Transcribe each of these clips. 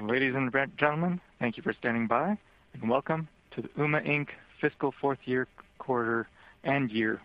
Ladies and gentlemen, thank you for standing by, and welcome to the Ooma, Inc. fiscal fourth quarter and year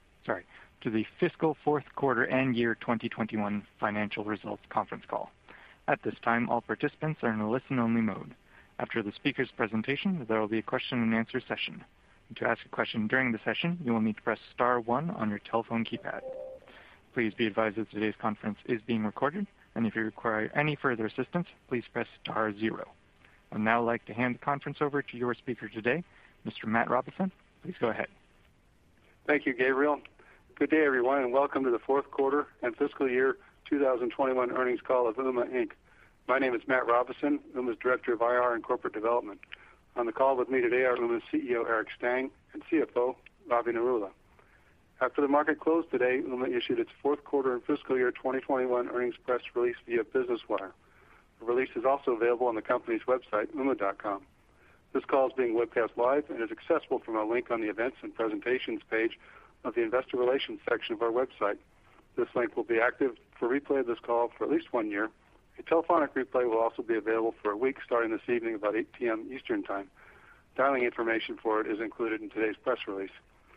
2021 financial results conference call. At this time, all participants are in a listen-only mode. After the speaker's presentation, there will be a question and answer session. To ask a question during the session, you will need to press star one on your telephone keypad. Please be advised that today's conference is being recorded, and if you require any further assistance, please press star zero. I'd now like to hand the conference over to your speaker today, Mr. Matt Robison. Please go ahead. Thank you, Gabriel. Good day, everyone, and welcome to the fourth quarter and fiscal year 2021 earnings call of Ooma, Inc. My name is Matt Robison, Ooma's Director of IR and Corporate Development. On the call with me today are Ooma's CEO, Eric Stang, and CFO, Ravi Narula. After the market closed today, Ooma issued its fourth quarter and fiscal year 2021 earnings press release via Business Wire. The release is also available on the company's website, ooma.com. This call is being webcast live and is accessible from a link on the Events and Presentations page of the Investor Relations section of our website. This link will be active for replay of this call for at least 1 year. A telephonic replay will also be available for a week starting this evening about 8 p.m. Eastern Time. Dialing information for it is included in today's press release.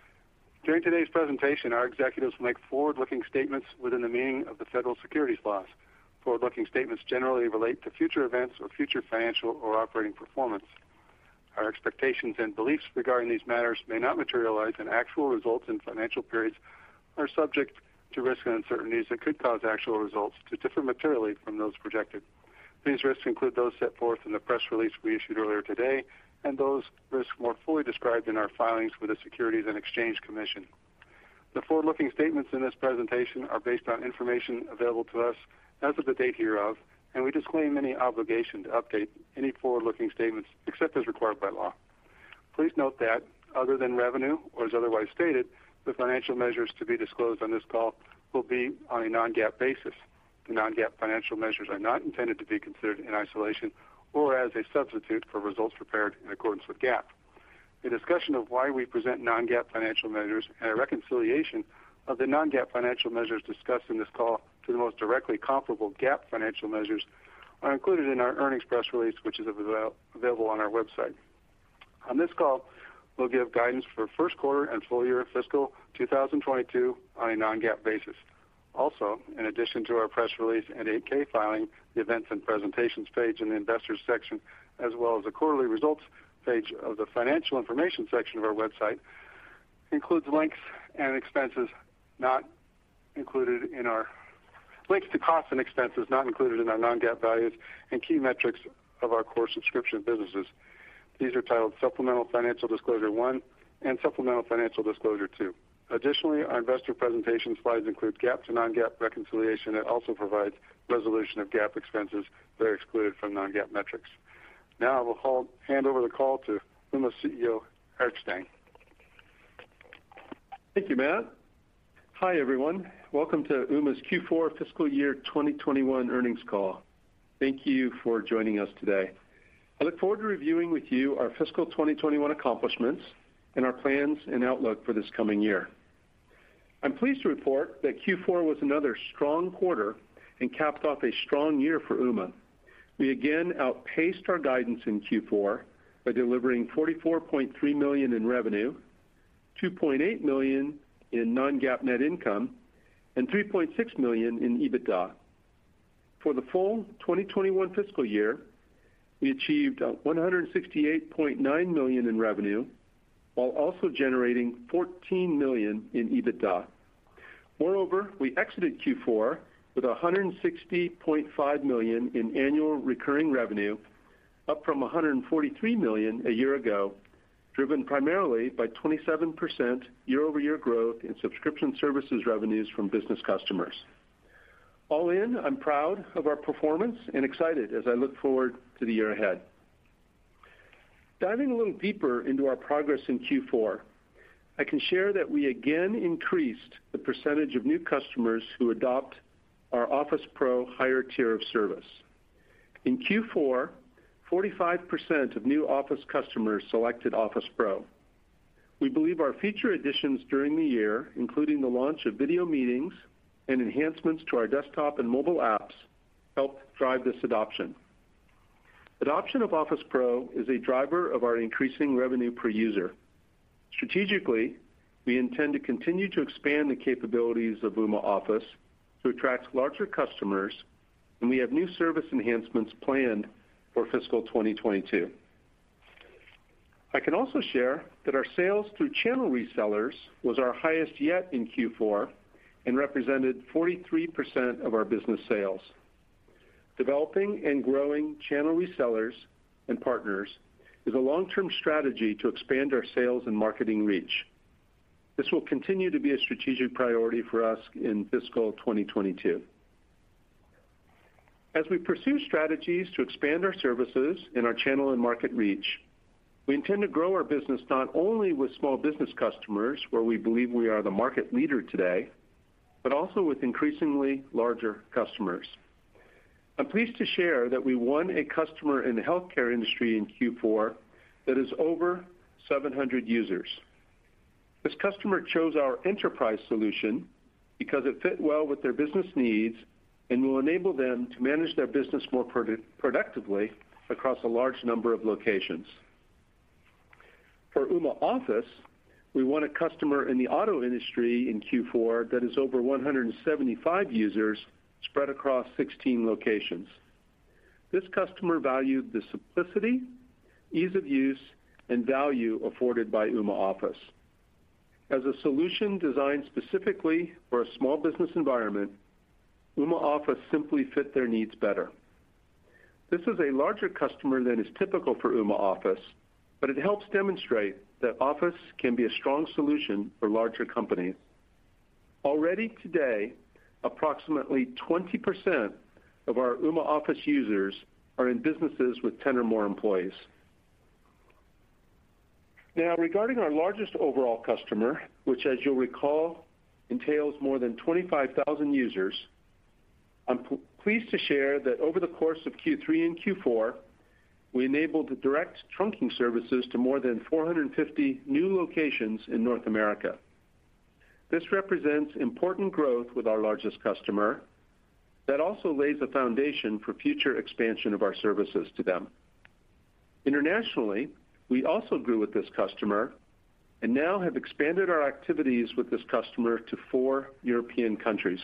During today's presentation, our executives will make forward-looking statements within the meaning of the federal securities laws. Forward-looking statements generally relate to future events or future financial or operating performance. Our expectations and beliefs regarding these matters may not materialize, and actual results in financial periods are subject to risks and uncertainties that could cause actual results to differ materially from those projected. These risks include those set forth in the press release we issued earlier today, and those risks more fully described in our filings with the Securities and Exchange Commission. The forward-looking statements in this presentation are based on information available to us as of the date hereof, and we disclaim any obligation to update any forward-looking statements except as required by law. Please note that, other than revenue or as otherwise stated, the financial measures to be disclosed on this call will be on a non-GAAP basis. The non-GAAP financial measures are not intended to be considered in isolation or as a substitute for results prepared in accordance with GAAP. A discussion of why we present non-GAAP financial measures and a reconciliation of the non-GAAP financial measures discussed in this call to the most directly comparable GAAP financial measures are included in our earnings press release, which is available on our website. On this call, we'll give guidance for first quarter and full year fiscal 2022 on a non-GAAP basis. Also, in addition to our press release and 8-K filing, the Events and Presentations page in the Investors section, as well as the quarterly results page of the Financial Information section of our website, includes links and expenses not included in our links to costs and expenses not included in our non-GAAP values and key metrics of our core subscription businesses. These are titled Supplemental Financial Disclosure 1 and Supplemental Financial Disclosure 2. Additionally, our investor presentation slides include GAAP to non-GAAP reconciliation that also provides resolution of GAAP expenses that are excluded from non-GAAP metrics. Now I will hand over the call to Ooma's CEO, Eric Stang. Thank you, Matt. Hi, everyone. Welcome to Ooma's Q4 fiscal year 2021 earnings call. Thank you for joining us today. I look forward to reviewing with you our fiscal 2021 accomplishments and our plans and outlook for this coming year. I'm pleased to report that Q4 was another strong quarter and capped off a strong year for Ooma. We again outpaced our guidance in Q4 by delivering $44.3 million in revenue, $2.8 million in non-GAAP net income, and $3.6 million in EBITDA. For the full 2021 fiscal year, we achieved $168.9 million in revenue, while also generating $14 million in EBITDA. Moreover, we exited Q4 with $160.5 million in annual recurring revenue, up from $143 million a year ago, driven primarily by 27% year-over-year growth in subscription services revenues from business customers. All in, I'm proud of our performance and excited as I look forward to the year ahead. Diving a little deeper into our progress in Q4, I can share that we again increased the percentage of new customers who adopt our Office Pro higher tier of service. In Q4, 45% of new Office customers selected Office Pro. We believe our feature additions during the year, including the launch of video meetings and enhancements to our desktop and mobile apps, helped drive this adoption. Adoption of Office Pro is a driver of our increasing revenue per user. Strategically, we intend to continue to expand the capabilities of Ooma Office to attract larger customers, and we have new service enhancements planned for fiscal 2022. I can also share that our sales through channel resellers was our highest yet in Q4 and represented 43% of our business sales. Developing and growing channel resellers and partners is a long-term strategy to expand our sales and marketing reach. This will continue to be a strategic priority for us in fiscal 2022. As we pursue strategies to expand our services and our channel and market reach, we intend to grow our business not only with small business customers, where we believe we are the market leader today, but also with increasingly larger customers. I'm pleased to share that we won a customer in the healthcare industry in Q4 that is over 700 users. This customer chose our enterprise solution because it fit well with their business needs and will enable them to manage their business more productively across a large number of locations. For Ooma Office, we won a customer in the auto industry in Q4 that is over 175 users spread across 16 locations. This customer valued the simplicity, ease of use, and value afforded by Ooma Office. As a solution designed specifically for a small business environment, Ooma Office simply fit their needs better. This is a larger customer than is typical for Ooma Office, but it helps demonstrate that Office can be a strong solution for larger companies. Already today, approximately 20% of our Ooma Office users are in businesses with 10 or more employees. Now, regarding our largest overall customer, which, as you'll recall, entails more than 25,000 users, I'm pleased to share that over the course of Q3 and Q4, we enabled direct trunking services to more than 450 new locations in North America. This represents important growth with our largest customer that also lays a foundation for future expansion of our services to them. Internationally, we also grew with this customer and now have expanded our activities with this customer to 4 European countries.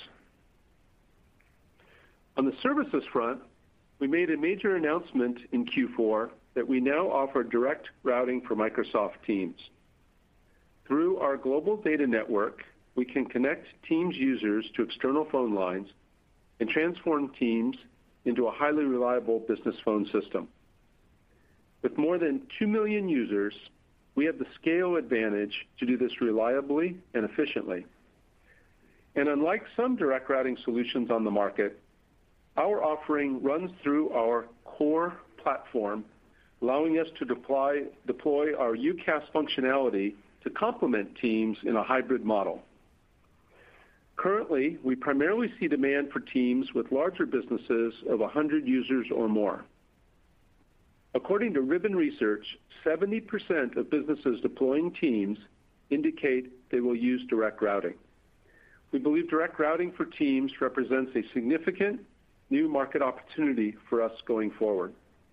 On the services front, we made a major announcement in Q4 that we now offer direct routing for Microsoft Teams. Through our global data network, we can connect Teams users to external phone lines and transform Teams into a highly reliable business phone system. With more than 2 million users, we have the scale advantage to do this reliably and efficiently. And unlike some direct routing solutions on the market, our offering runs through our core platform, allowing us to deploy our UCaaS functionality to complement Teams in a hybrid model. Currently, we primarily see demand for Teams with larger businesses of 100 users or more. According to Ribbon Research, 70% of businesses deploying Teams indicate they will use direct routing. We believe direct routing for Teams represents a significant new market opportunity for us going forward.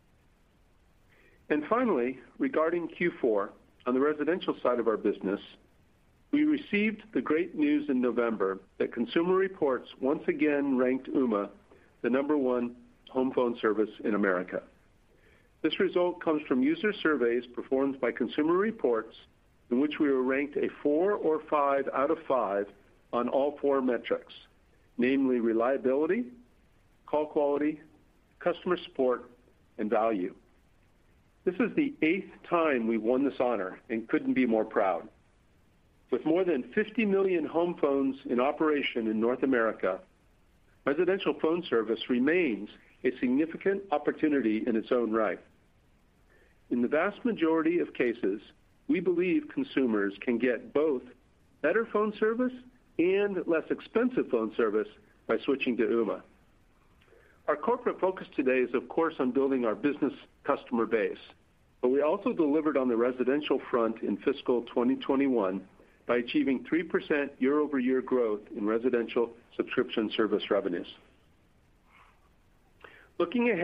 And finally, regarding Q4, on the residential side of our business, we received the great news in November that Consumer Reports once again ranked Ooma the #1 home phone service in America. This result comes from user surveys performed by Consumer Reports, in which we were ranked a 4 or 5 out of 5 on all 4 metrics, namely reliability, call quality, customer support, and value. This is the 8th time we've won this honor and couldn't be more proud. With more than 50 million home phones in operation in North America, residential phone service remains a significant opportunity in its own right. In the vast majority of cases, we believe consumers can get both better phone service and less expensive phone service by switching to Ooma. Our corporate focus today is, of course, on building our business customer base, but we also delivered on the residential front in fiscal 2021 by achieving 3% year-over-year growth in residential subscription service revenues. Looking ahead,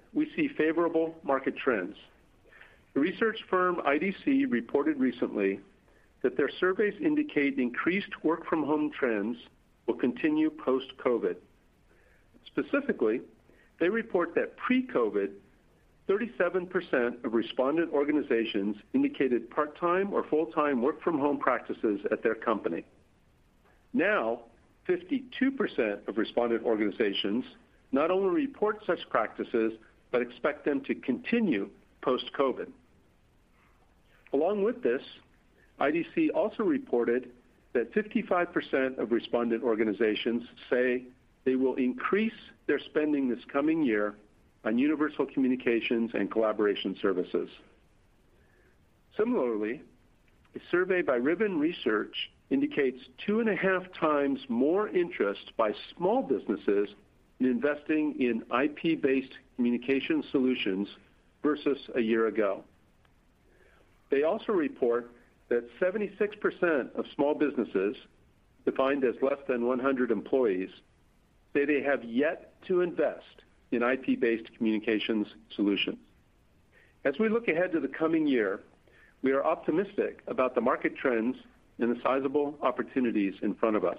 we see favorable market trends. The research firm IDC reported recently that their surveys indicate increased work-from-home trends will continue post-COVID. Specifically, they report that pre-COVID, 37% of respondent organizations indicated part-time or full-time work-from-home practices at their company. Now, 52% of respondent organizations not only report such practices, but expect them to continue post-COVID. Along with this, IDC also reported that 55% of respondent organizations say they will increase their spending this coming year on universal communications and collaboration services. Similarly, a survey by Ribbon Research indicates 2.5 times more interest by small businesses in investing in IP-based communication solutions versus a year ago. They also report that 76% of small businesses, defined as less than 100 employees, say they have yet to invest in IP-based communications solutions. As we look ahead to the coming year, we are optimistic about the market trends and the sizable opportunities in front of us.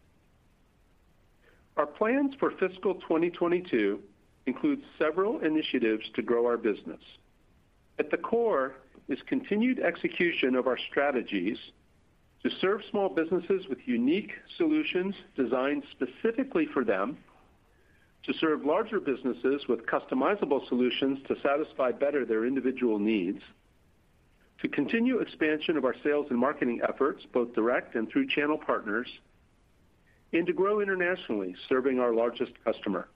Our plans for fiscal 2022 include several initiatives to grow our business. At the core is continued execution of our strategies to serve small businesses with unique solutions designed specifically for them, to serve larger businesses with customizable solutions to satisfy better their individual needs, to continue expansion of our sales and marketing efforts, both direct and through channel partners, and to grow internationally, serving our largest customer.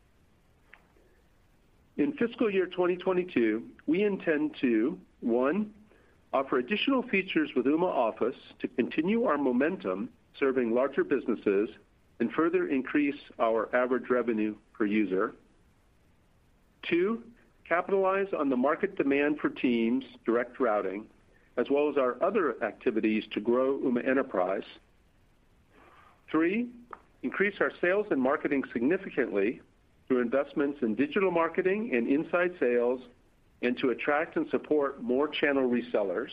In fiscal year 2022, we intend to, 1, offer additional features with Ooma Office to continue our momentum serving larger businesses and further increase our average revenue per user. 2, capitalize on the market demand for Teams direct routing, as well as our other activities to grow Ooma Enterprise. 3, increase our sales and marketing significantly through investments in digital marketing and inside sales, and to attract and support more channel resellers.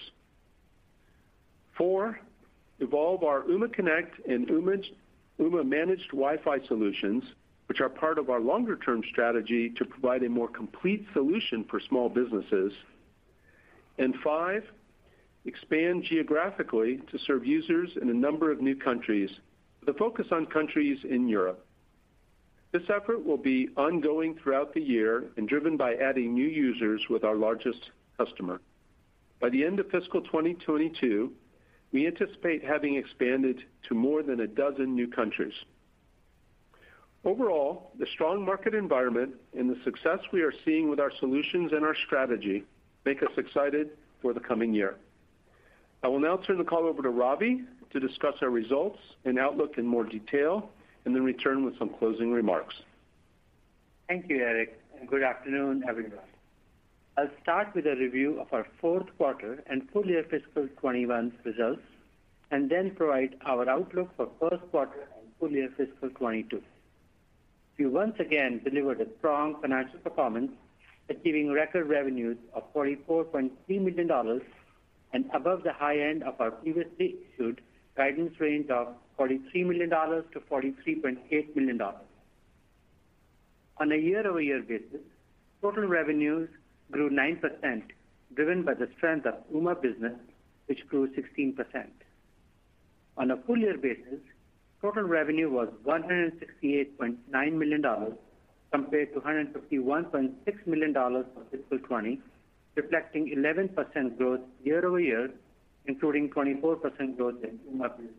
4, evolve our Ooma Connect and Ooma Managed Wi-Fi solutions, which are part of our longer-term strategy to provide a more complete solution for small businesses. And 5, expand geographically to serve users in a number of new countries, with a focus on countries in Europe. This effort will be ongoing throughout the year and driven by adding new users with our largest customer. By the end of fiscal 2022, we anticipate having expanded to more than a dozen new countries. Overall, the strong market environment and the success we are seeing with our solutions and our strategy make us excited for the coming year. I will now turn the call over to Ravi to discuss our results and outlook in more detail, and then return with some closing remarks. Thank you, Eric, and good afternoon, everyone. I'll start with a review of our fourth quarter and full year fiscal 21 results, and then provide our outlook for first quarter and full year fiscal 22. We once again delivered a strong financial performance, achieving record revenues of $44.3 million and above the high end of our previously issued guidance range of $43 million to $43.8 million. On a year-over-year basis, total revenues grew 9%, driven by the strength of Ooma Business, which grew 16%. On a full year basis, total revenue was $168.9 million compared to $151.6 million for fiscal 20, reflecting 11% growth year over year, including 24% growth in Ooma Business.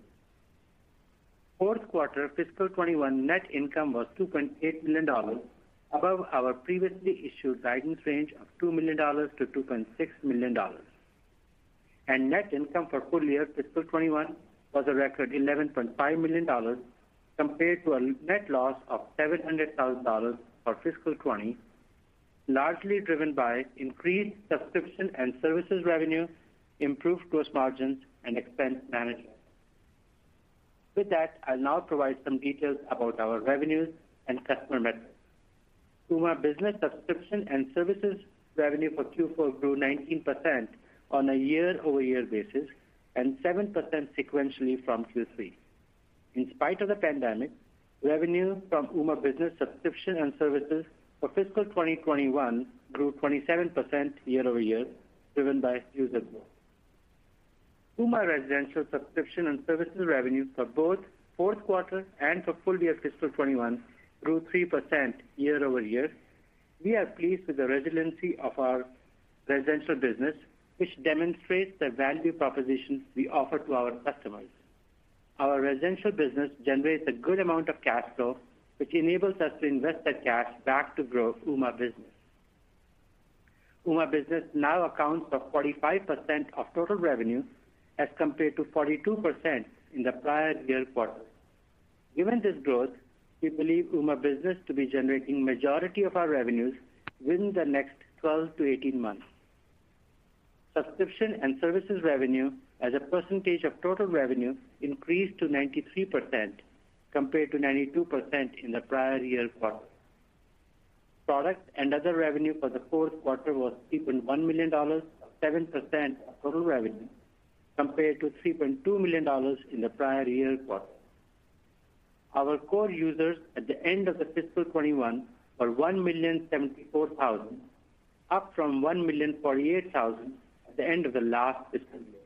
Fourth quarter fiscal 21 net income was $2.8 million, above our previously issued guidance range of $2 million to $2.6 million. And net income for full year fiscal 21 was a record $11.5 million compared to a net loss of $700,000 for fiscal 20, largely driven by increased subscription and services revenue, improved gross margins, and expense management. With that, I'll now provide some details about our revenues and customer metrics. Ooma Business subscription and services revenue for Q4 grew 19% on a year-over-year basis and 7% sequentially from Q3. In spite of the pandemic, revenue from Ooma Business subscription and services for fiscal 2021 grew 27% year-over-year, driven by user growth. Ooma Residential subscription and services revenue for both fourth quarter and for full year fiscal 21 grew 3% year-over-year. We are pleased with the resiliency of our residential business, which demonstrates the value proposition we offer to our customers. Our residential business generates a good amount of cash flow, which enables us to invest that cash back to grow Ooma Business. Ooma Business now accounts for 45% of total revenue as compared to 42% in the prior year quarter. Given this growth, we believe Ooma Business to be generating majority of our revenues within the next 12 to 18 months. Subscription and services revenue as a percentage of total revenue increased to 93% compared to 92% in the prior year quarter. Product and other revenue for the fourth quarter was $3.1 million, 7% of total revenue, compared to $3.2 million in the prior year quarter. Our core users at the end of the fiscal 21 were 1,074,000, up from 1,048,000 at the end of the last fiscal year.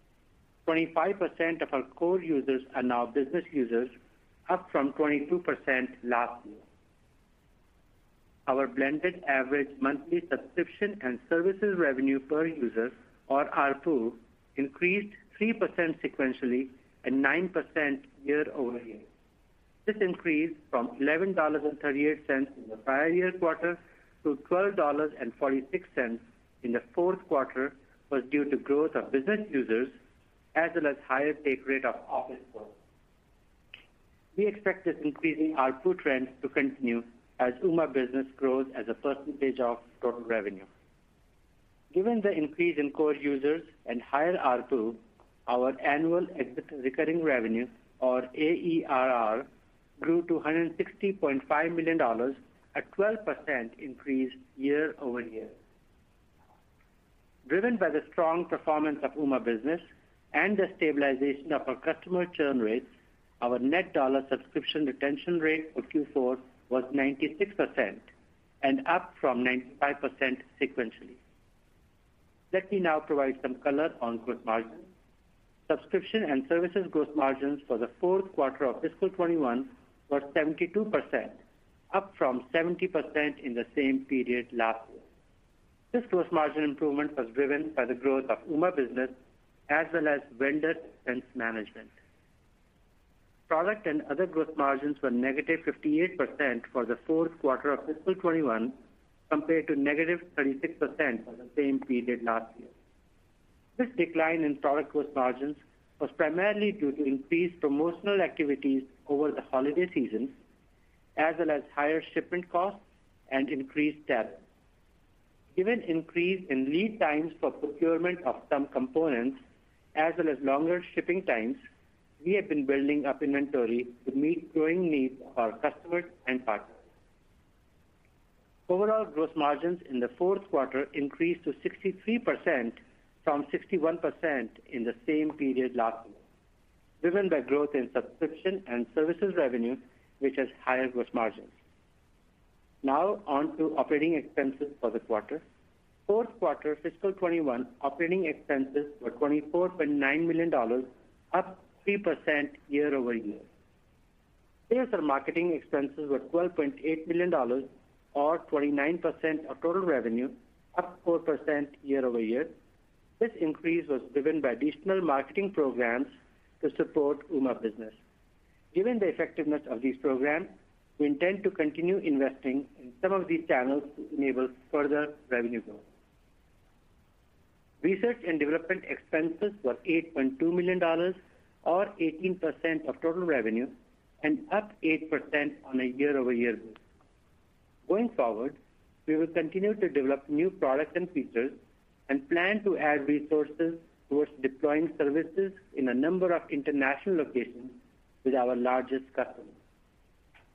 25% of our core users are now business users, up from 22% last year. Our blended average monthly subscription and services revenue per user, or ARPU, increased 3% sequentially and 9% year-over-year. This increase from $11.38 in the prior year quarter to $12.46 in the fourth quarter was due to growth of business users as well as higher take rate of Office Pro. We expect this increasing ARPU trend to continue as Ooma Business grows as a percentage of total revenue. Given the increase in core users and higher ARPU, our annual exit recurring revenue, or AERR, grew to $160.5 million, a 12% increase year-over-year. Driven by the strong performance of Ooma Business and the stabilization of our customer churn rates, our net dollar subscription retention rate for Q4 was 96% and up from 95% sequentially. Let me now provide some color on gross margins. Subscription and services gross margins for the fourth quarter of fiscal 21 were 72%, up from 70% in the same period last year. This gross margin improvement was driven by the growth of Ooma Business as well as vendor expense management. Product and other gross margins were negative 58% for the fourth quarter of fiscal 21 compared to negative 36% for the same period last year. This decline in product gross margins was primarily due to increased promotional activities over the holiday season, as well as higher shipment costs and increased tariffs. Given increase in lead times for procurement of some components, as well as longer shipping times, we have been building up inventory to meet growing needs of our customers and partners. Overall gross margins in the fourth quarter increased to 63% from 61% in the same period last year, driven by growth in subscription and services revenue, which has higher gross margins. Now on to operating expenses for the quarter. Fourth quarter fiscal 21 operating expenses were $24.9 million, up 3% year-over-year. Sales and marketing expenses were $12.8 million, or 29% of total revenue, up 4% year-over-year. This increase was driven by additional marketing programs to support Ooma Business. Given the effectiveness of these programs, we intend to continue investing in some of these channels to enable further revenue growth. Research and development expenses were $8.2 million, or 18% of total revenue, and up 8% on a year-over-year basis. Going forward, we will continue to develop new products and features and plan to add resources towards deploying services in a number of international locations with our largest customers.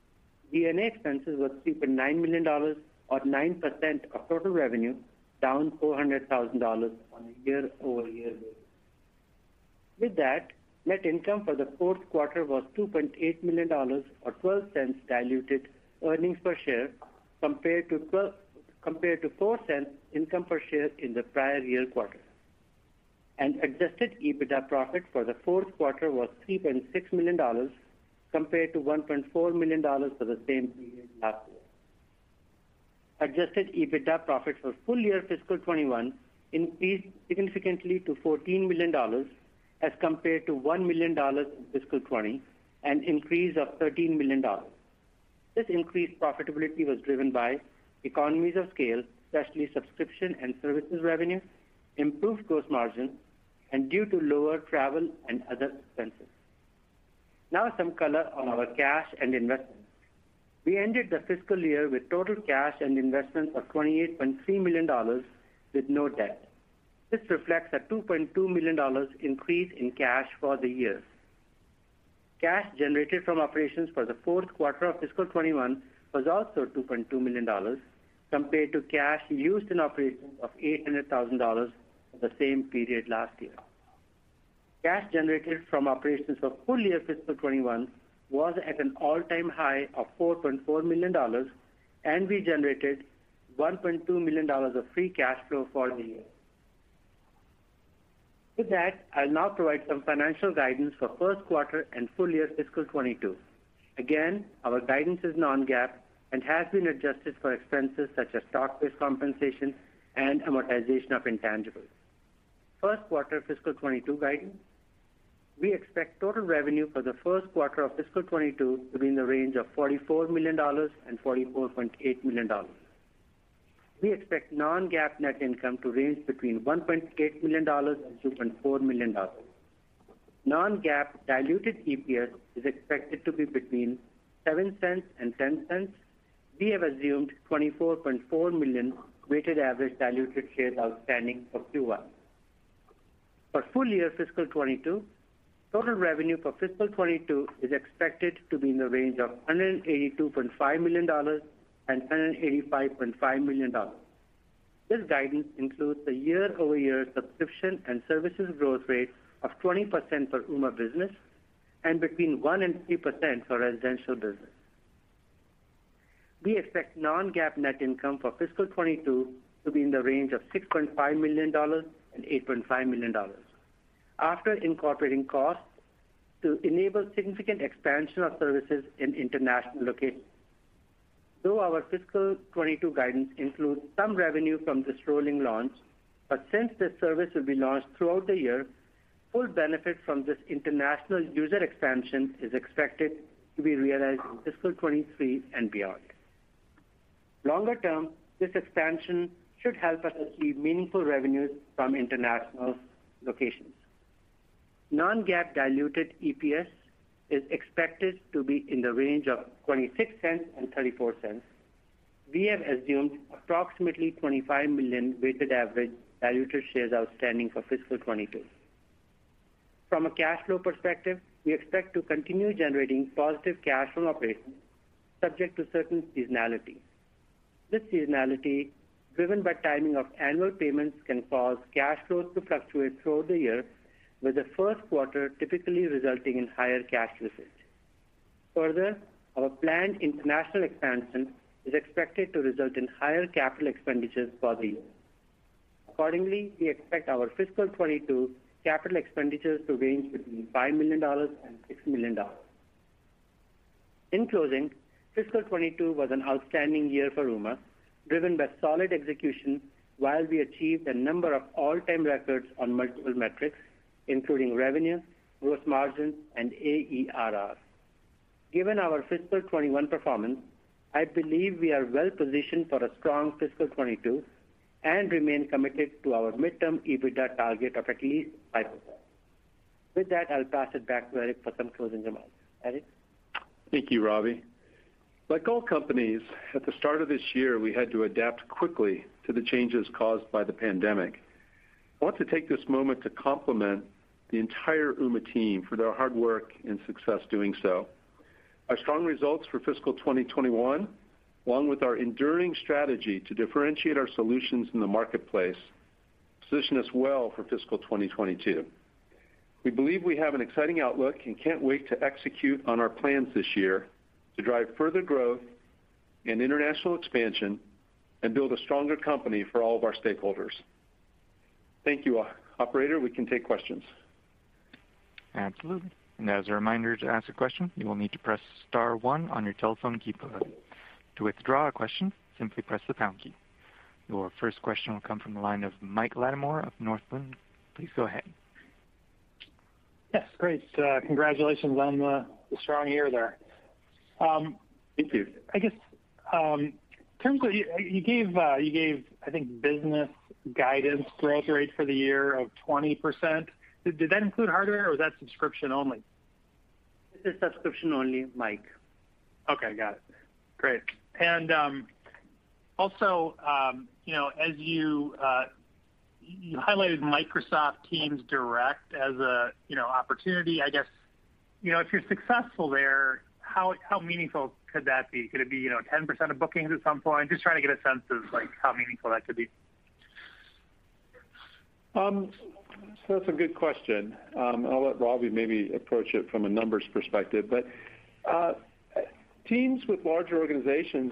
D&A expenses were $3.9 million, or 9% of total revenue, down $400,000 on a year-over-year basis. With that, net income for the fourth quarter was $2.8 million, or 12 cents diluted earnings per share, compared to 4 cents income per share in the prior year quarter. And adjusted EBITDA profit for the fourth quarter was $3.6 million, compared to $1.4 million for the same period last year. Adjusted EBITDA profit for full year fiscal 21 increased significantly to $14 million as compared to $1 million in fiscal 20, an increase of $13 million. This increased profitability was driven by economies of scale, especially subscription and services revenue, improved gross margin, and due to lower travel and other expenses. Now some color on our cash and investments. We ended the fiscal year with total cash and investments of $28.3 million with no debt. This reflects a $2.2 million increase in cash for the year. Cash generated from operations for the fourth quarter of fiscal 21 was also $2.2 million, compared to cash used in operations of $800,000 for the same period last year. Cash generated from operations for full year fiscal 21 was at an all-time high of $4.4 million, and we generated $1.2 million of free cash flow for the year. With that, I'll now provide some financial guidance for first quarter and full year fiscal 22. Again, our guidance is non-GAAP and has been adjusted for expenses such as stock-based compensation and amortization of intangibles. First quarter fiscal 22 guidance. We expect total revenue for the first quarter of fiscal 22 to be in the range of $44 million and $44.8 million. We expect non-GAAP net income to range between $1.8 million and $2.4 million. Non-GAAP diluted EPS is expected to be between 7 cents and 10 cents. We have assumed 24.4 million weighted average diluted shares outstanding for Q1. For full year fiscal 22, total revenue for fiscal 22 is expected to be in the range of $182.5 million and $185.5 million. This guidance includes the year-over-year subscription and services growth rate of 20% for Ooma Business and between 1 and 3% for residential business. We expect non-GAAP net income for fiscal 22 to be in the range of $6.5 million and $8.5 million. After incorporating costs to enable significant expansion of services in international locations. Though our fiscal 22 guidance includes some revenue from this rolling launch, but since this service will be launched throughout the year, full benefit from this international user expansion is expected to be realized in fiscal 23 and beyond. Longer term, this expansion should help us achieve meaningful revenues from international locations. Non-GAAP diluted EPS is expected to be in the range of 26 cents and 34 cents. We have assumed approximately 25 million weighted average diluted shares outstanding for fiscal 22. From a cash flow perspective, we expect to continue generating positive cash from operations subject to certain seasonality. This seasonality, driven by timing of annual payments, can cause cash flows to fluctuate throughout the year, with the first quarter typically resulting in higher cash usage. Further, our planned international expansion is expected to result in higher capital expenditures for the year. Accordingly, we expect our fiscal 22 capital expenditures to range between $5 million and $6 million. In closing, fiscal 22 was an outstanding year for Ooma, driven by solid execution while we achieved a number of all-time records on multiple metrics, including revenue, gross margin, and AERR. Given our fiscal 21 performance, I believe we are well positioned for a strong fiscal 22 and remain committed to our midterm EBITDA target of at least 5%. With that, I'll pass it back to Eric for some closing remarks. Eric? Thank you, Ravi. Like all companies, at the start of this year, we had to adapt quickly to the changes caused by the pandemic. I want to take this moment to compliment the entire Ooma team for their hard work and success doing so. Our strong results for fiscal 2021, along with our enduring strategy to differentiate our solutions in the marketplace, position us well for fiscal 2022. We believe we have an exciting outlook and can't wait to execute on our plans this year to drive further growth and international expansion and build a stronger company for all of our stakeholders. Thank you. Operator, we can take questions. Absolutely. And as a reminder, to ask a question, you will need to press star 1 on your telephone keypad. To withdraw a question, simply press the pound key. Your first question will come from the line of Mike Latimore of Northland. Please go ahead. Yes, great. Congratulations on the strong year there. Thank you. I guess in terms of you gave I think business guidance growth rate for the year of 20%. Did that include hardware or was that subscription only? This is subscription only, Mike. Okay, got it. Great. And also, as you highlighted Microsoft Teams Direct as a opportunity, I guess if you're successful there, how meaningful could that be? Could it be 10% of bookings at some point? Just trying to get a sense of how meaningful that could be. So that's a good question. I'll let Ravi maybe approach it from a numbers perspective. But Teams with larger organizations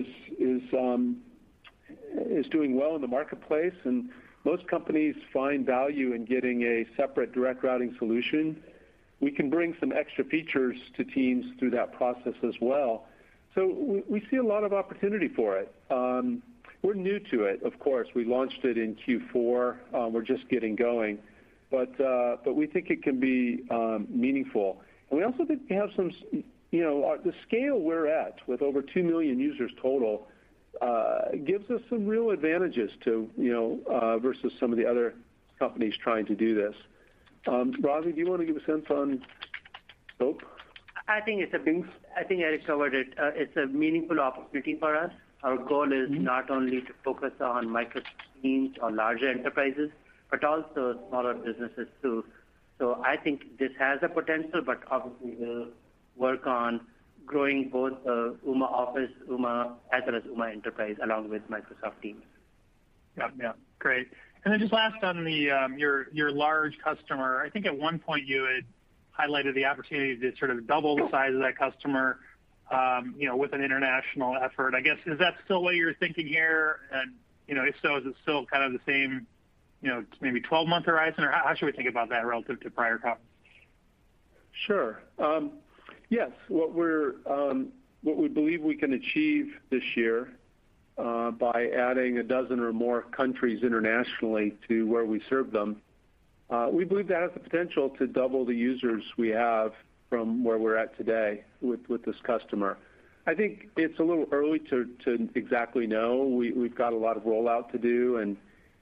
is doing well in the marketplace, and most companies find value in getting a separate direct routing solution. We can bring some extra features to Teams through that process as well. So we see a lot of opportunity for it. We're new to it, of course. We launched it in Q4. We're just getting going. But we think it can be meaningful. And we also think we have some, the scale we're at with over 2 million users total gives us some real advantages to, versus some of the other companies trying to do this. Ravi, do you want to give a sense on scope? I think Eric covered it. It's a meaningful opportunity for us. Our goal is not only to focus on Microsoft Teams or larger enterprises, but also smaller businesses too. So I think this has a potential, but obviously we'll work on growing both Ooma Office, Ooma, as well as Ooma Enterprise, along with Microsoft Teams. Yeah, great. And then just last on the your large customer, I think at one point you had highlighted the opportunity to sort of double the size of that customer, with an international effort. I guess, is that still what you're thinking here? And, if so, is it still kind of the same, maybe 12-month horizon, or how should we think about that relative to prior comments? Sure. Yes, what we believe we can achieve this year by adding a dozen or more countries internationally to where we serve them, we believe that has the potential to double the users we have from where we're at today with this customer. I think it's a little early to exactly know. We've got a lot of rollout to do, and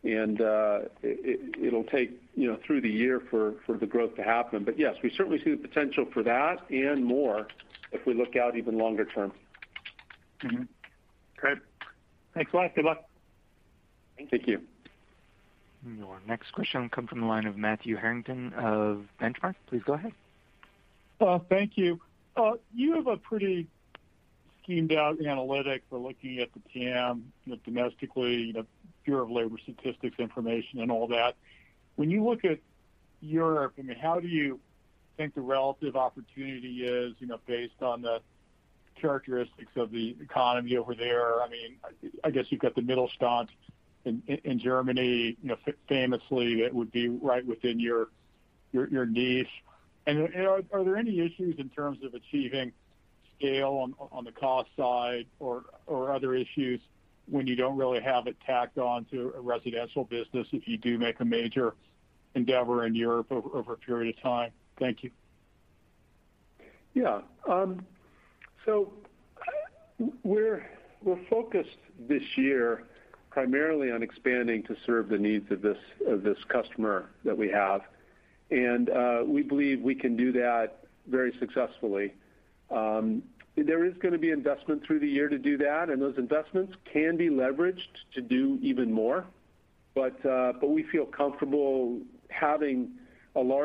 it'll take through the year for the growth to happen. But yes, we certainly see the potential for that and more if we look out even longer term. Mm-hmm. Great. Thanks a lot. Good luck. Thank you. Your next question will come from the line of Matthew Harrington of Benchmark. Please go ahead. Thank you. You have a pretty schemed out analytic for looking at the TAM domestically, Bureau of Labor Statistics information and all that. When you look at Europe, how do you think the relative opportunity is, based on the characteristics of the economy over there? I guess you've got the Mittelstand in Germany, famously, that would be right within your niche. And are there any issues in terms of achieving scale on the cost side or other issues when you don't really have it tacked on to a residential business if you do make a major endeavor in Europe over a period of time? Thank you. Yeah. So we're focused this year primarily on expanding to serve the needs of this customer that we have. And we believe we can do that very successfully. There is going to be investment through the year to do that, and those investments can be leveraged to do even more. But we feel comfortable having a large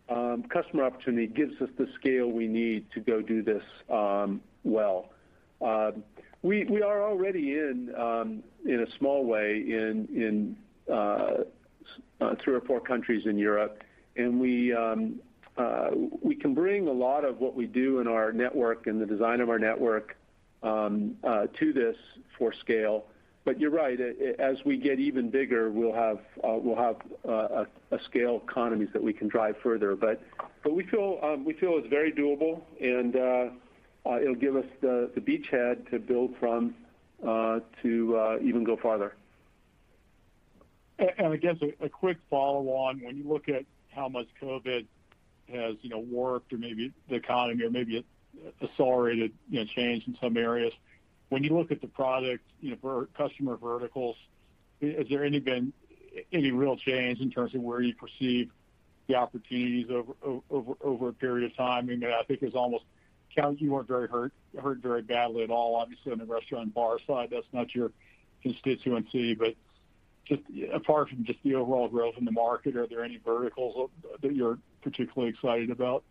customer opportunity gives us the scale we need to go do this well. We are already in a small way in 3 or 4 countries in Europe, and we can bring a lot of what we do in our network and the design of our network to this for scale. But you're right. As we get even bigger, we'll have a scale economies that we can drive further. But we feel it's very doable, and it'll give us the beachhead to build from to even go farther. And I guess a quick follow-on, when you look at how much COVID has, warped or maybe the economy or maybe it accelerated, change in some areas, when you look at the product, for customer verticals, has there been any real change in terms of where you perceive the opportunities over a period of time? I mean, I think it's almost you weren't hurt very badly at all. Obviously, on the restaurant and bar side, that's not your constituency, but just apart from just the overall growth in the market, are there any verticals that you're particularly excited about?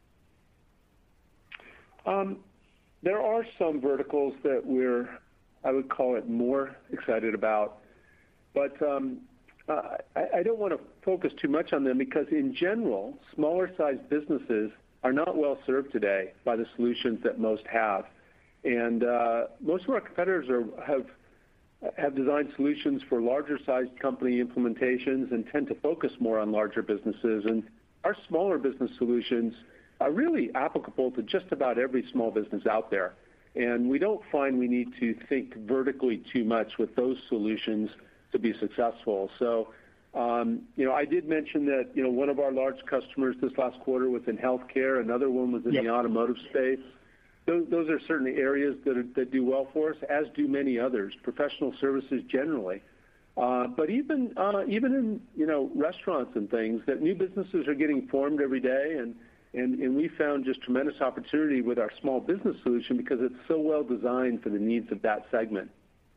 There are some verticals that I would call it more excited about, but I don't want to focus too much on them because in general, smaller sized businesses are not well served today by the solutions that most have. And most of our competitors have designed solutions for larger sized company implementations and tend to focus more on larger businesses. And our smaller business solutions are really applicable to just about every small business out there. And we don't find we need to think vertically too much with those solutions to be successful. So, I did mention that, one of our large customers this last quarter was in healthcare. Another one was in the automotive space. Those are certain areas that do well for us, as do many others, professional services generally. But even in, restaurants and things, that new businesses are getting formed every day, and we found just tremendous opportunity with our small business solution because it's so well designed for the needs of that segment.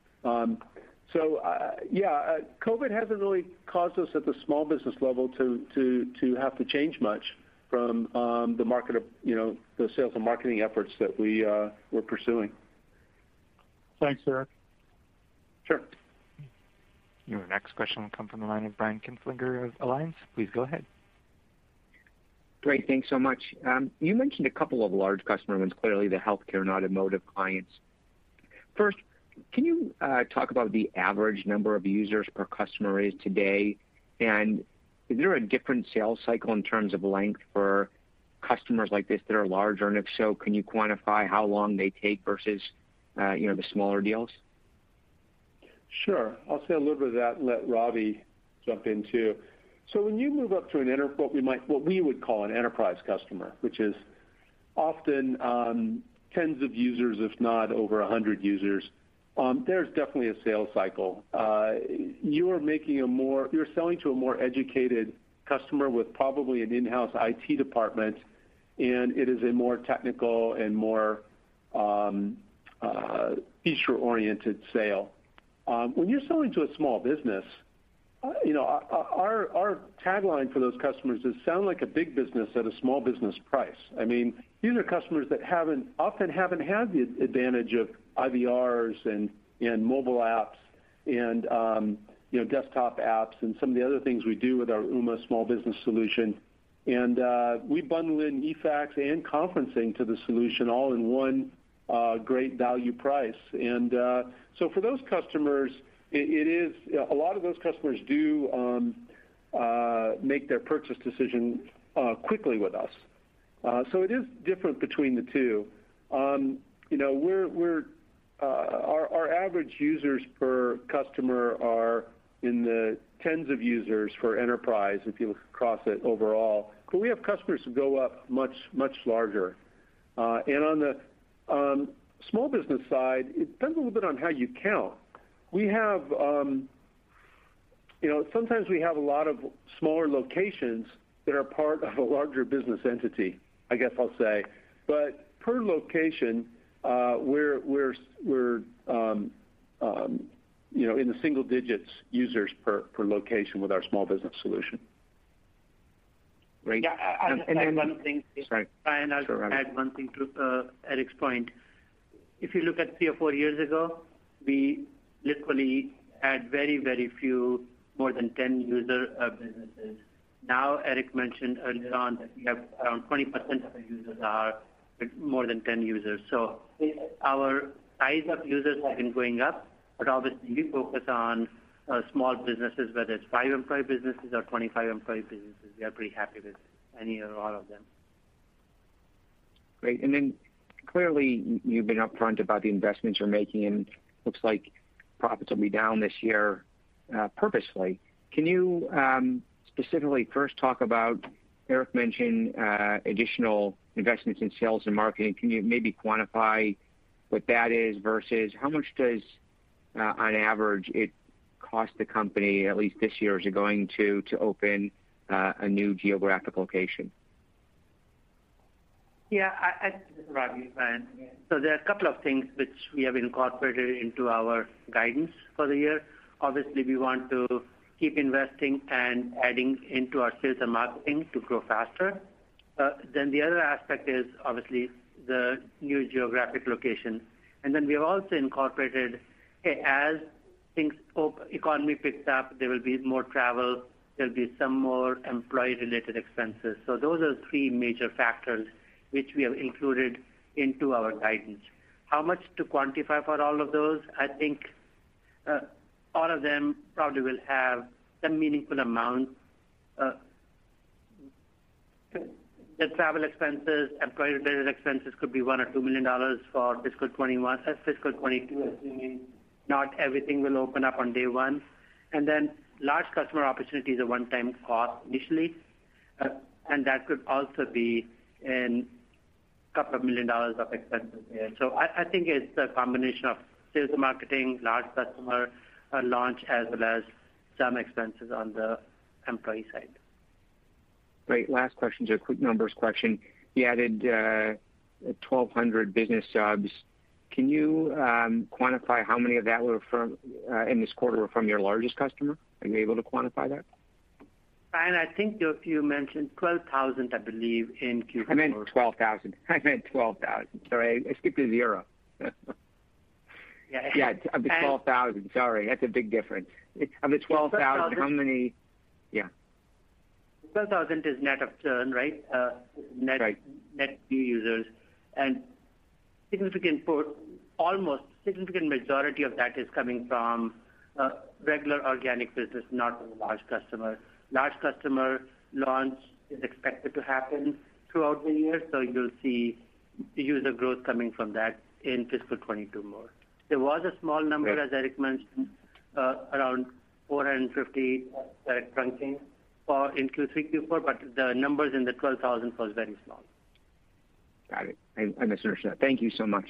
COVID hasn't really caused us at the small business level to have to change much from the market of, the sales and marketing efforts that we're pursuing. Thanks, Eric. Sure. Your next question will come from the line of Brian Kinstlinger of Alliance. Please go ahead. Great, thanks so much. You mentioned a couple of large customer ones, clearly the healthcare and automotive clients. First, can you talk about the average number of users per customer is today? And is there a different sales cycle in terms of length for customers like this that are larger? And if so, can you quantify how long they take versus, the smaller deals? Sure. I'll say a little bit of that and let Robbie jump in too. So when you move up to what we would call an enterprise customer, which is often tens of users, if not over 100 users, there's definitely a sales cycle. You're selling to a more educated customer with probably an in-house IT department, and it is a more technical and more feature-oriented sale. When you're selling to a small business, our tagline for those customers is sound like a big business at a small business price. I mean, these are customers that often haven't had the advantage of IVRs and mobile apps and desktop apps and some of the other things we do with our Ooma small business solution. And we bundle in eFax and conferencing to the solution all in one great value price. And so for those customers, it is a lot of those customers do make their purchase decision quickly with us. So it is different between the two. Our average users per customer are in the tens of users for enterprise if you look across it overall. But we have customers who go up much, much larger. And on the small business side, it depends a little bit on how you count. We have, sometimes we have a lot of smaller locations that are part of a larger business entity, I guess I'll say. But per location, we're in the single digits users per location with our small business solution. Great. Yeah, I'll just add one thing. Sorry. Brian, I'll Sure, add one thing to Eric's point. If you look at 3 or 4 years ago, we literally had very, very few more than 10 user businesses. Now, Eric mentioned earlier on that we have around 20% of the users are with more than 10 users. So our size of users have been going up, but obviously we focus on small businesses, whether it's 5-employee businesses or 25-employee businesses. We are pretty happy with any or all of them. Great. And then clearly you've been upfront about the investments you're making, and looks like profits will be down this year purposefully. Can you specifically first talk about, Eric mentioned additional investments in sales and marketing. Can you maybe quantify what that is versus how much does, on average, it cost the company, at least this year, is it going to open a new geographic location? Yeah, this is Ravi, Brian. So there are a couple of things which we have incorporated into our guidance for the year. Obviously, we want to keep investing and adding into our sales and marketing to grow faster. Then the other aspect is obviously the new geographic location. And then we have also incorporated, as things economy picks up, there will be more travel, there'll be some more employee-related expenses. So those are 3 major factors which we have included into our guidance. How much to quantify for all of those? I think all of them probably will have some meaningful amount. The travel expenses, employee-related expenses could be $1 or $2 million for fiscal 21, fiscal 22, assuming not everything will open up on day one. And then large customer opportunity is a one-time cost initially, and that could also be in a couple of $1 million of expenses there. So I think it's a combination of sales and marketing, large customer launch, as well as some expenses on the employee side. Great. Last question is a quick numbers question. You added 1,200 business subs. Can you quantify how many of that were from in this quarter were from your largest customer? Are you able to quantify that? And I think you mentioned 12,000, I believe, in Q4. I meant 12,000. Sorry, I skipped a 0. Yeah, of the 12,000. Sorry, that's a big difference. Of the 12,000, how many? Yeah. 12,000 is net of churn, right? Net new users, and significant majority of that is coming from regular organic business, not from a large customer. Large customer launch is expected to happen throughout the year, so you'll see user growth coming from that in fiscal 22 more. There was a small number, as Eric mentioned, around 450 direct trunking in Q3, Q4, but the numbers in the 12,000 was very small. Got it. I misunderstood. Thank you so much.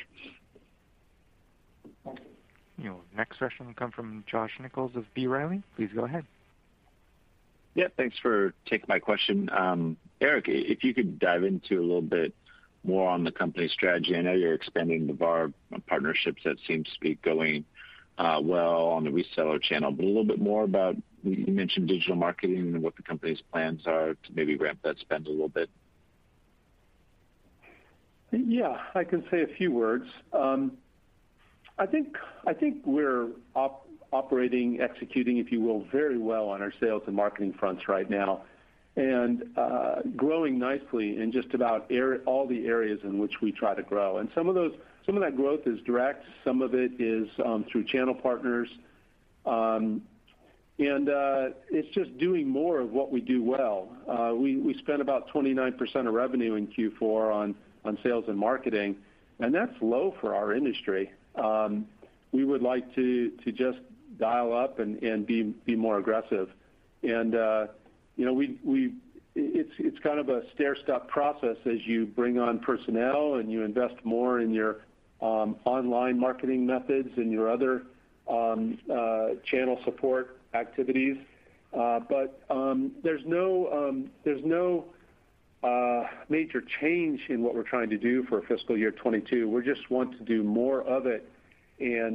Your next question will come from Josh Nichols of B. Riley. Please go ahead. Yeah, thanks for taking my question. Eric, if you could dive into a little bit more on the company strategy. I know you're expanding the VAR partnerships. That seems to be going well on the reseller channel, but a little bit more about, you mentioned digital marketing and what the company's plans are to maybe ramp that spend a little bit. Yeah, I can say a few words. I think we're operating, executing, if you will, very well on our sales and marketing fronts right now, and growing nicely in just about all the areas in which we try to grow. And some of that growth is direct, some of it is through channel partners, and it's just doing more of what we do well. We spent about 29% of revenue in Q4 on sales and marketing, and that's low for our industry. We would like to just dial up and be more aggressive. And it's kind of a stair-step process as you bring on personnel and you invest more in your online marketing methods and your other channel support activities. But there's no major change in what we're trying to do for fiscal year 22. We just want to do more of it and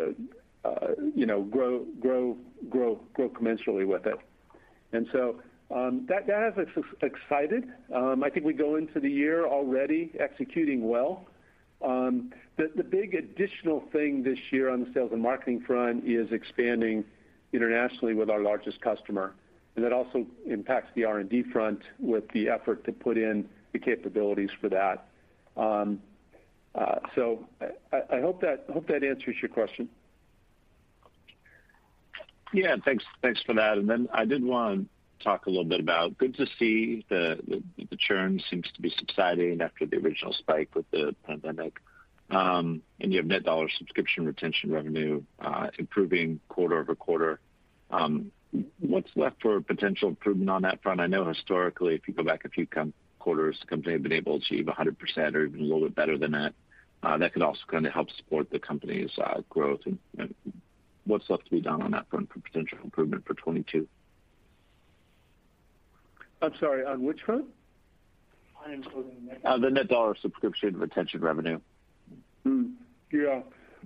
grow commensurately with it. And so That has us excited. I think we go into the year already executing well. The big additional thing this year on the sales and marketing front is expanding internationally with our largest customer, and that also impacts the R&D front with the effort to put in the capabilities for that. So I hope that answers your question. Yeah, thanks for that. And then I did want to talk a little bit about, good to see the churn seems to be subsiding after the original spike with the pandemic. And you have net dollar subscription retention revenue improving quarter over quarter. What's left for potential improvement on that front? I know historically, if you go back a few quarters, the company had been able to achieve 100% or even a little bit better than that. That could also kind of help support the company's growth. And what's left to be done on that front for potential improvement for 22? I'm sorry, on which front? The net dollar subscription retention revenue. Yeah.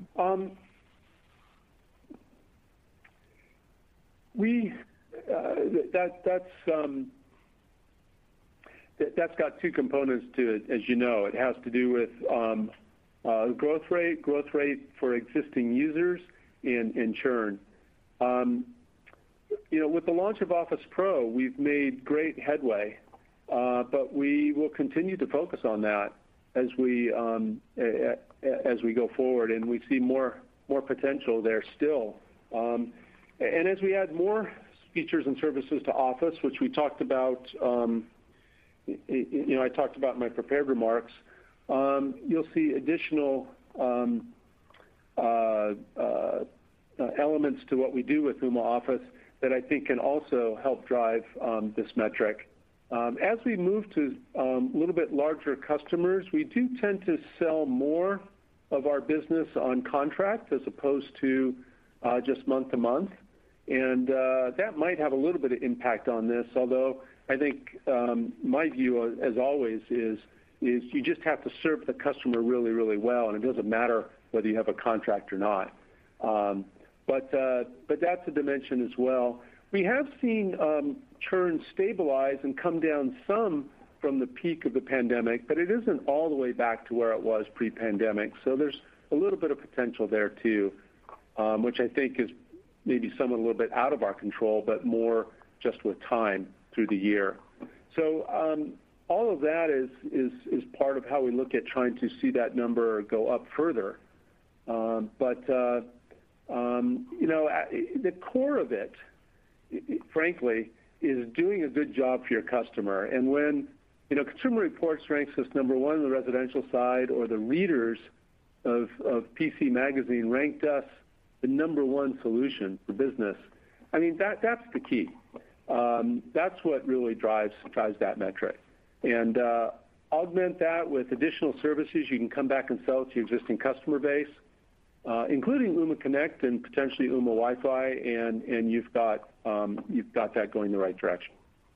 That's got two components to it, as you know. It has to do with growth rate for existing users and churn. With the launch of Office Pro, we've made great headway, but we will continue to focus on that as we go forward, and we see more potential there still. And as we add more features and services to Office, which we talked about, I talked about in my prepared remarks, you'll see additional elements to what we do with Ooma Office that I think can also help drive this metric. As we move to a little bit larger customers, we do tend to sell more of our business on contract as opposed to just month to month. And that might have a little bit of impact on this, although I think my view, as always, is you just have to serve the customer really, really well, and it doesn't matter whether you have a contract or not. But that's a dimension as well. We have seen churn stabilize and come down some from the peak of the pandemic, but it isn't all the way back to where it was pre-pandemic. So there's a little bit of potential there too, which I think is maybe somewhat a little bit out of our control, but more just with time through the year. So all of that is part of how we look at trying to see that number go up further. But the core of it, frankly, is doing a good job for your customer. And when Consumer Reports ranks us number one on the residential side, or the readers of PC Magazine ranked us the number one solution for business, I mean, that's the key. That's what really drives that metric. And augment that with additional services you can come back and sell to your existing customer base, including Ooma Connect and potentially Ooma Wi-Fi, and you've got that going the right direction.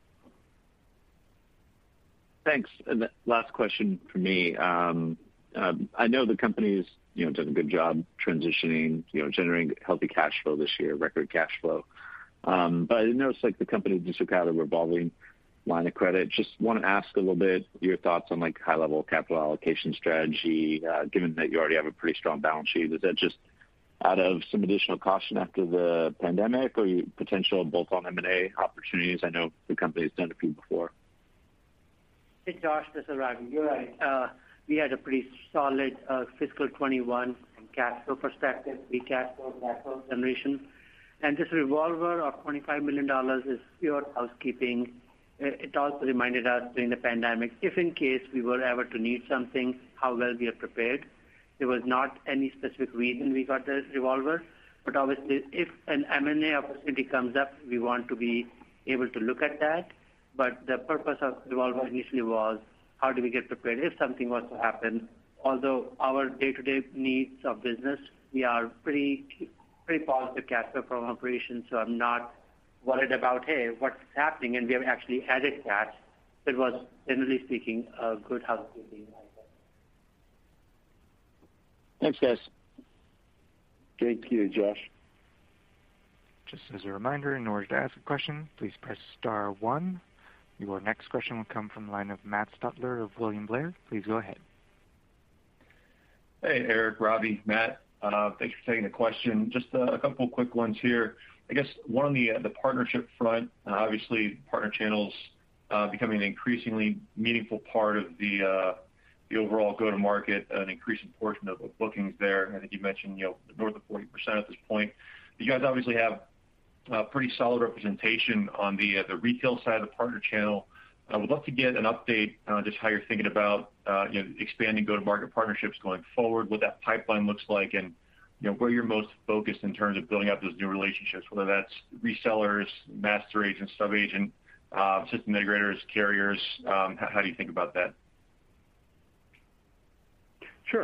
Thanks. And last question for me. I know the company's done a good job transitioning, generating healthy cash flow this year, record cash flow. But I noticed the company just took out a revolving line of credit. Just want to ask a little bit your thoughts on high-level capital allocation strategy, given that you already have a pretty strong balance sheet. Is that just out of some additional caution after the pandemic, or potential bolt-on M&A opportunities? I know the company's done a few before. Hey, Josh, this is Ravi. You're right. We had a pretty solid fiscal 21 from cash flow perspective, free cash flow generation. And this revolver of $25 million is pure housekeeping. It also reminded us during the pandemic, if in case we were ever to need something, how well we are prepared. There was not any specific reason we got the revolver, but obviously if an M&A opportunity comes up, we want to be able to look at that. But the purpose of the revolver initially was, how do we get prepared if something was to happen? Although our day-to-day needs of business, we are pretty positive cash flow from operations, so I'm not worried about, hey, what's happening, and we have actually added cash. It was, generally speaking, a good housekeeping. Thanks, guys. Thank you, Josh. Just as a reminder, in order to ask a question, please press star one. Your next question will come from the line of Matt Stutler of William Blair. Please go ahead. Hey, Eric, Robbie, Matt. Thanks for taking the question. Just a couple quick ones here. I guess one on the partnership front, obviously partner channels becoming an increasingly meaningful part of the overall go-to-market, an increasing portion of bookings there. I think you mentioned north of 40% at this point. You guys obviously have pretty solid representation on the retail side of the partner channel. I would love to get an update on just how you're thinking about expanding go-to-market partnerships going forward, what that pipeline looks like, and where you're most focused in terms of building up those new relationships, whether that's resellers, master agents, sub-agent, system integrators, carriers. How do you think about that? Sure.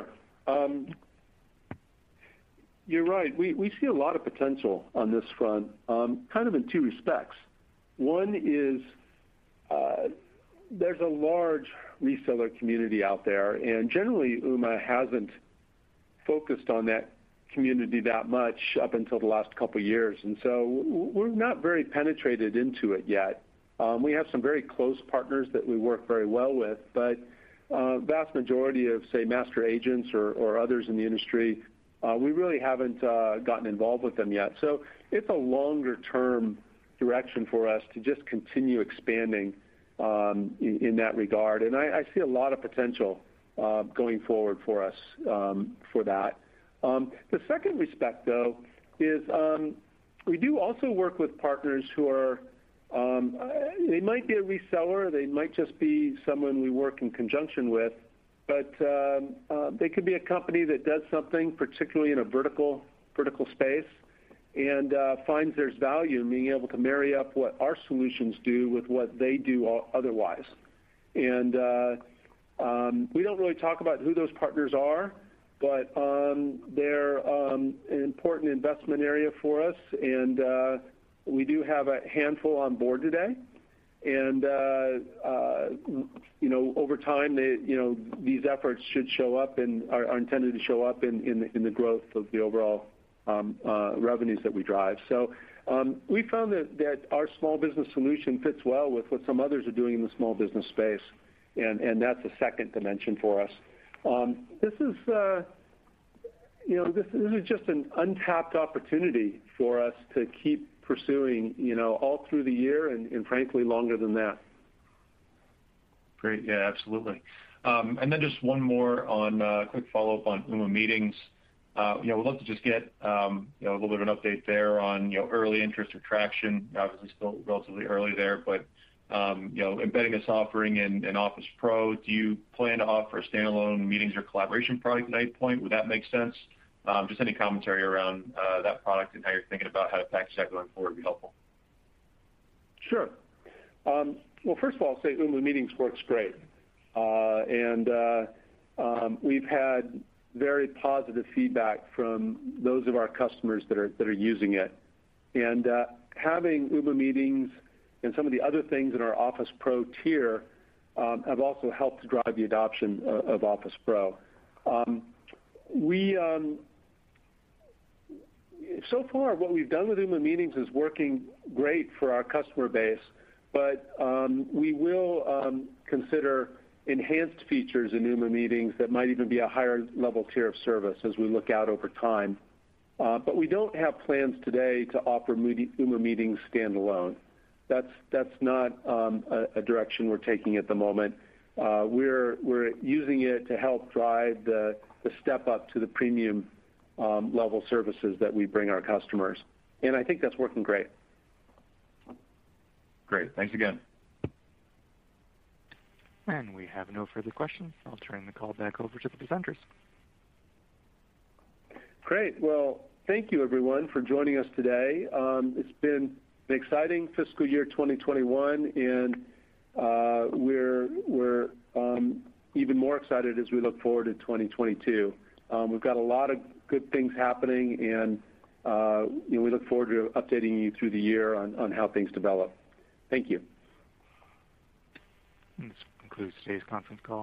You're right. We see a lot of potential on this front, kind of in two respects. One is there's a large reseller community out there, and generally Ooma hasn't focused on that community that much up until the last couple of years, and so we're not very penetrated into it yet. We have some very close partners that we work very well with, but vast majority of, say, master agents or others in the industry, we really haven't gotten involved with them yet. So it's a longer-term direction for us to just continue expanding in that regard. And I see a lot of potential going forward for us for that. The second respect, though, is we do also work with partners who are, they might be a reseller, they might just be someone we work in conjunction with, but they could be a company that does something, particularly in a vertical space, and finds there's value in being able to marry up what our solutions do with what they do otherwise. And we don't really talk about who those partners are, but they're an important investment area for us, and we do have a handful on board today. And over time, these efforts should show up and are intended to show up in the growth of the overall revenues that we drive. So we found that our small business solution fits well with what some others are doing in the small business space, and that's a second dimension for us. This is just an untapped opportunity for us to keep pursuing, all through the year and frankly longer than that. Great, yeah, absolutely. And then just one more on quick follow-up on Ooma Meetings. We'd love to just get a little bit of an update there on early interest or traction. Obviously, still relatively early there, but embedding this offering in Office Pro. Do you plan to offer a standalone meetings or collaboration product at any point? Would that make sense? Just any commentary around that product and how you're thinking about how to package that going forward would be helpful. Sure. Well, first of all, I'll say Ooma Meetings works great. And we've had very positive feedback from those of our customers that are using it. And having Ooma Meetings and some of the other things in our Office Pro tier have also helped drive the adoption of Office Pro. So far, what we've done with Ooma Meetings is working great for our customer base, but we will consider enhanced features in Ooma Meetings that might even be a higher level tier of service as we look out over time. But we don't have plans today to offer Ooma Meetings standalone. That's not a direction we're taking at the moment. We're using it to help drive the step up to the premium level services that we bring our customers. And I think that's working great. Great. Thanks again. And we have no further questions. I'll turn the call back over to the presenters. Great. Well, thank you, everyone, for joining us today. It's been an exciting fiscal year 2021, and we're even more excited as we look forward to 2022. We've got a lot of good things happening, and we look forward to updating you through the year on how things develop. Thank you. This concludes today's conference call.